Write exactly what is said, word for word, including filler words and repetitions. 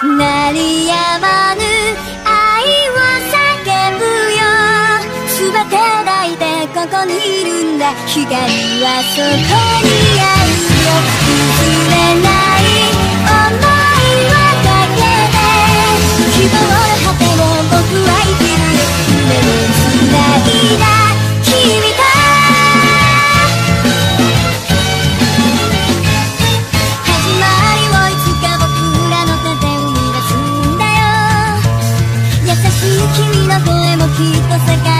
鳴りやまぬ愛を叫ぶよ。すべて抱いてここにいるんだ。光はそこにあるよ。譲れない想いはかけて、希望の果てを僕は生きる。夢をつないだ君と始まりをいつか僕らの手で生み出すんだよ。優しい君の声もきっと世界